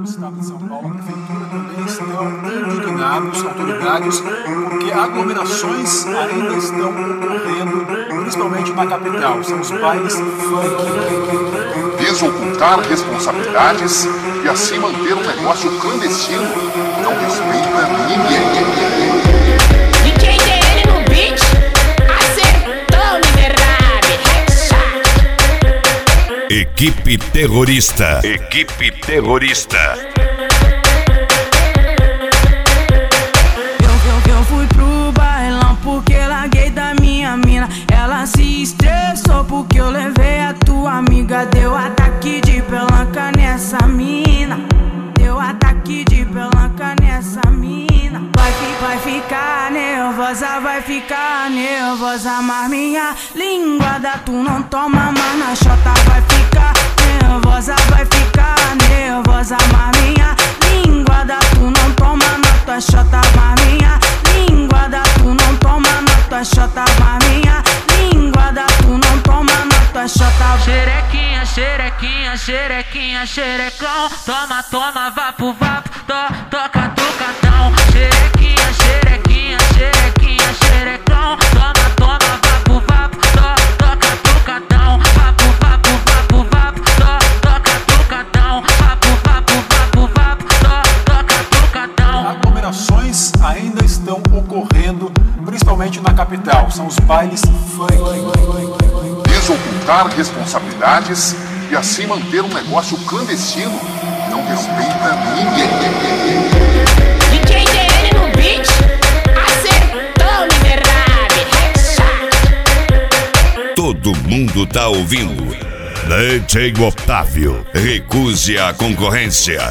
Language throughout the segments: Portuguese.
do Estado de São Paulo, a Prefeitura também estão indignados, autoridades, porque aglomerações ainda estão ocorrendo, principalmente na capital. São os bailes funk. Desocultar responsabilidades e assim manter um negócio clandestino não respeita ninguém. Equipe terrorista. Equipe terrorista. Eu fui pro bailão porque larguei da minha mina. Ela se estressou porque eu levei a tua amiga. Deu ataque de pelanca nessa mina. Deu ataque de pelanca nessa mina. Vai ficar nervosa, vai ficar nervosa. Mas minha linguada tu não toma mais na chota. Vai ficar nervosa, vai ficar nervosa. Mas minha linguada tu não toma na tua chota. Mas minha linguada tu não toma na tua chota. Mas minha linguada tu não toma na tua chota. Xerequinha, xerequinha, xerequinha, xerecão. Toma, toma, vapo, vapo, toca, tocadão. Xerequinha, xerequinha, xerequinha, xerecão. Toma, toma, vapo, vapo, toca, tocadão. Vapo, vapo, vapo, vapo, toca, tocadão. Vapo, vapo, vapo, vapo, toca, tocadão. Aglomerações ainda estão ocorrendo, principalmente na capital. São os bailes funk. Desocultar responsabilidades e assim manter um negócio clandestino não respeita ninguém. DJ DN no beat, acertou, miserável. Todo mundo tá ouvindo. DJ Otávio, recuse a concorrência.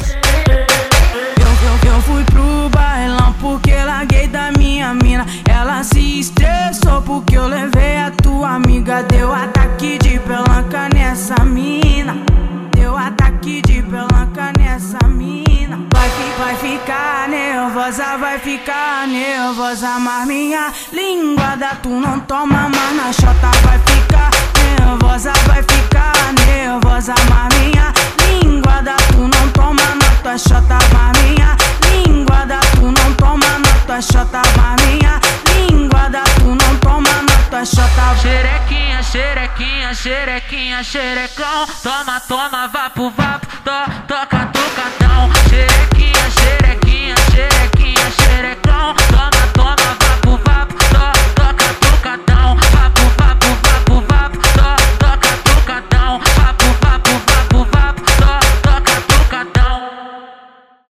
Eu fui pro bailão porque larguei da minha mina. Ela se estressou porque eu levei a tua amiga. Deu ataque de pelanca nessa mina. Deu ataque de pelanca nessa mina. Vai ficar nervosa, vai ficar nervosa. Mas minha linguada tu não toma mais na chota. Vai ficar nervosa, vai ficar nervosa. Mas minha linguada tu não toma na tua chota. Mas minha linguada tu não toma na tua chota. Mas minha linguada tu não toma na tua chota. Xerequinha, xerequinha, xerequinha, xerecão. Toma, toma, vapo, vapo, toca.